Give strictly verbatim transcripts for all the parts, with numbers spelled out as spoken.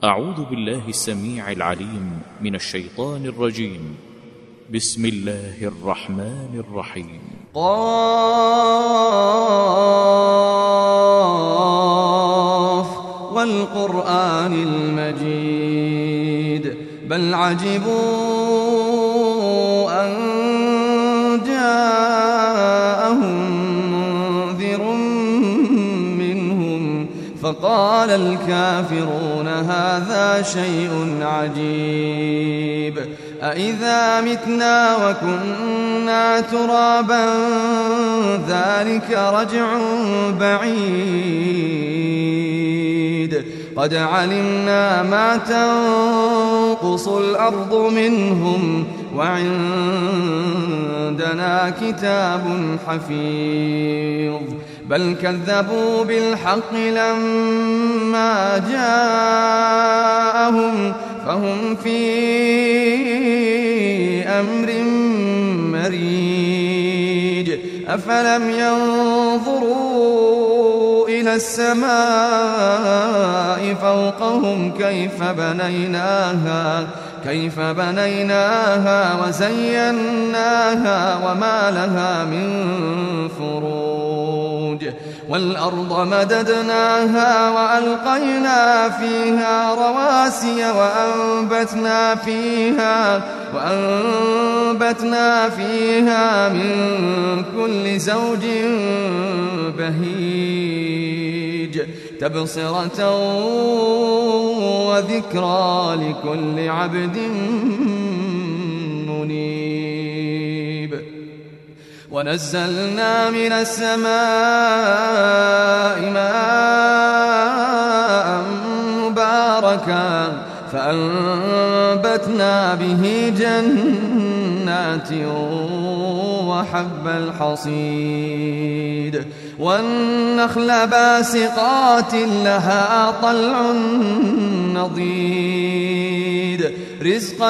أعوذ بالله السميع العليم من الشيطان الرجيم. بسم الله الرحمن الرحيم. قاف والقرآن المجيد بل عجبوا أن جاءهم منذر منهم فقال الكافرون هذا شيء عجيب أإذا متنا وكنا ترابا ذلك رجع بعيد قد علمنا ما تنقص الأرض منهم وعندنا كتاب حفيظ بل كذبوا بالحق لما جاءهم فهم في أمر مريج أفلم ينظروا إلى السماء فوقهم كيف بنيناها كيف بنيناها وزيناها وما لها من فروج والأرض مددناها وألقينا فيها رواسي وأنبتنا فيها وأنبتنا فيها من كل زوج بهيج تبصرة وذكرى لكل عبد منيب ونزلنا من السماء ماء مباركا فأنبتنا به جنات وحب الحصيد والنخل باسقات لها طلع نضيد رزقا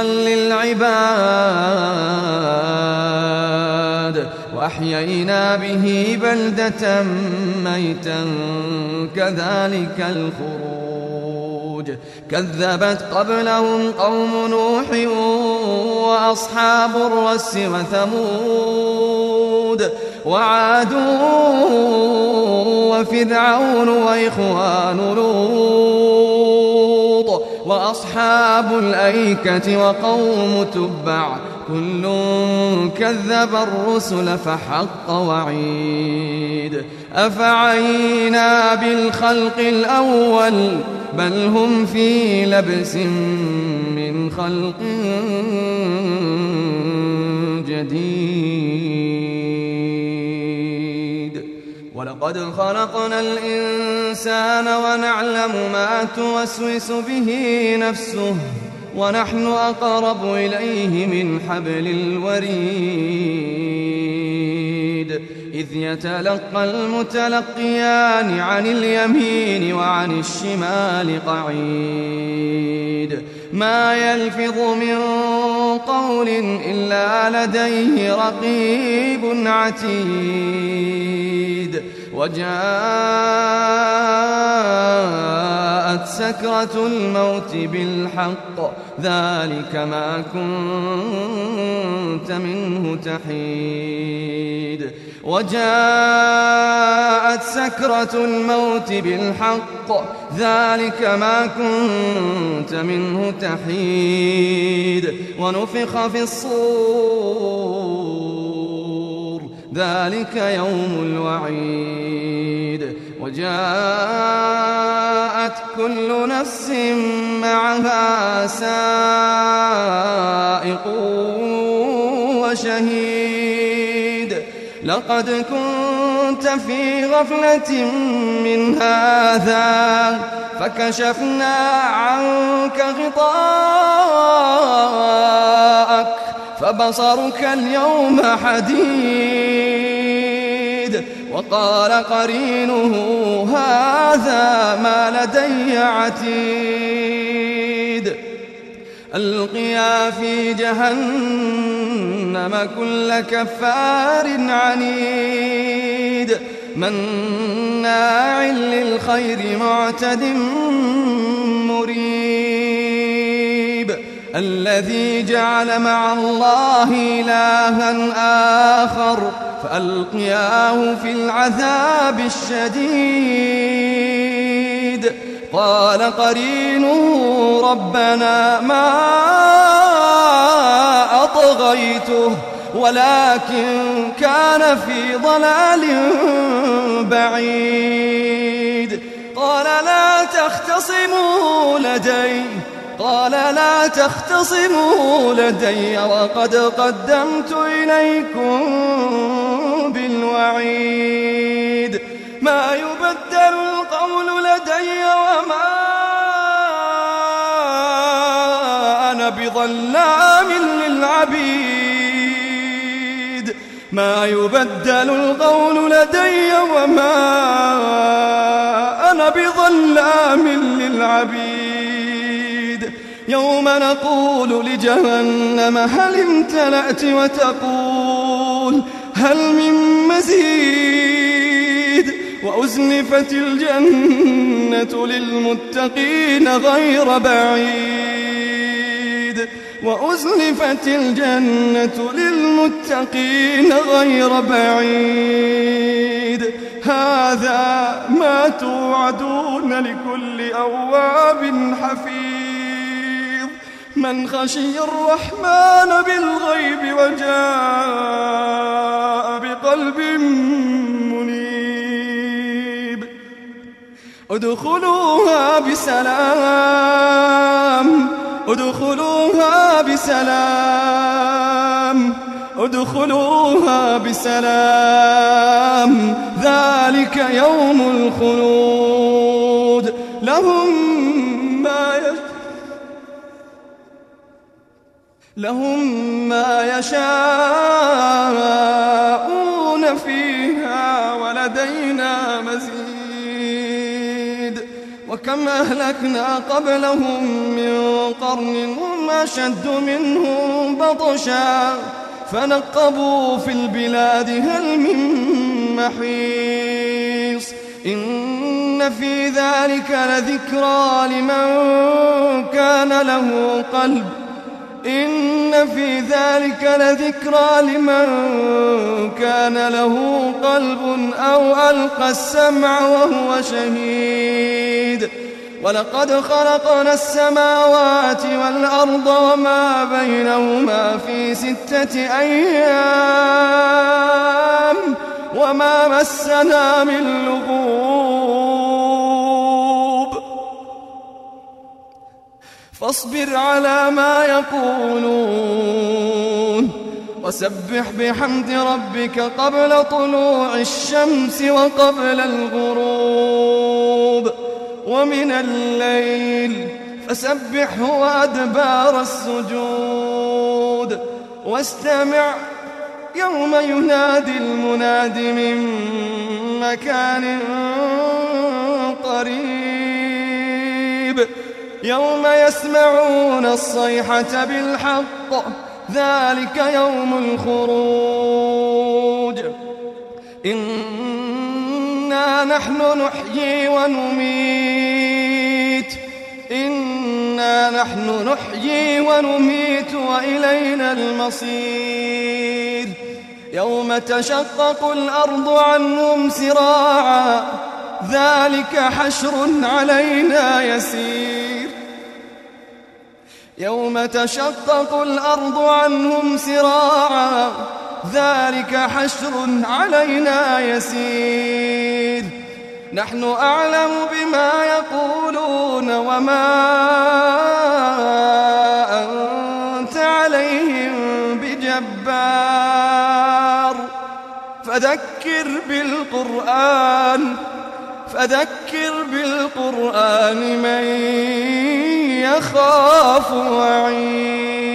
للعباد وأحيينا به بلدة ميتا كذلك الخروج كذبت قبلهم قوم نوح وأصحاب الرس وثمود وعاد وفرعون وإخوان لوط وأصحاب الأيكة وقوم تبع كل كذب الرسل فحق وعيد أفعينا بالخلق الأول بل هم في لبس من خلق جديد ولقد خلقنا الإنسان ونعلم ما توسوس به نفسه ونحن أقرب إليه من حبل الوريد إذ يتلقى المتلقيان عن اليمين وعن الشمال قعيد ما يلفظ من قول إلا لديه رقيب عتيد وجاءت سكرة الموت بالحق ذلك ما كنت منه تحيد وجاءت سكرة الموت بالحق ذلك ما كنت منه تحيد ونفخ في الصور ذلك يوم الوعيد وجاءت كل نفس معها سائق وشهيد لقد كنت في غفلة من هذا فكشفنا عنك غطاءك فبصرك اليوم حديد وقال قرينه هذا ما لدي عتيد ألقيا في جهنم كل كفار عنيد مناع للخير معتد مريب الذي جعل مع الله إلها آخر فألقياه في العذاب الشديد. قال قرينه ربنا ما أطغيته ولكن كان في ضلال بعيد. قال لا تختصموا لدي قال لا تختصموا لدي وقد قدمت إليكم بالوعيد. ما يبدل القول لدي وما أنا بظلام للعبيد. ما يبدل القول لدي وما أنا بظلام للعبيد. يوم نقول لجهنم هل امتلأت وتقول هل من مزيد. وأزلفت الجنة للمتقين غير بعيد وأزلفت الجنة للمتقين غير بعيد. هذا ما توعدون لكل أواب حفيظ من خشي الرحمن بالغيب وجاء بقلب منيب. ادخلوها بسلام ادخلوها بسلام ادخلوها بسلام ذلك يوم الخلود. لهم ما يش... لهم ما يشاءون فيها ولدينا مزيد. وكم أهلكنا قبلهم من قرن هم أشد منهم بطشا فنقبوا في البلاد هل من محيص. إن في ذلك لذكرى لمن كان له قلب إن في ذلك لذكرى لمن كان له قلب أو ألقى السمع وهو شهيد. ولقد خلقنا السماوات والأرض وما بينهما في ستة أيام وما مسنا من لغوب. فاصبر على ما يقولون وسبح بحمد ربك قبل طلوع الشمس وقبل الغروب ومن الليل فسبحه وأدبار السجود. واستمع يوم ينادي المناد من مكان قريب. يوم يسمعون الصيحة بالحق ذلك يوم الخروج. إنا نحن نحيي ونميت إنا نحن نحيي ونميت وإلينا المصير. يوم تشقق الأرض عنهم سراعا ذلك حشر علينا يسير. يوم تشقق الأرض عنهم سراعا ذلك حشر علينا يسير. نحن أعلم بما يقولون وما أنت عليهم بجبار. فذكر بالقرآن فذكر بالقرآن من يخاف وعيد.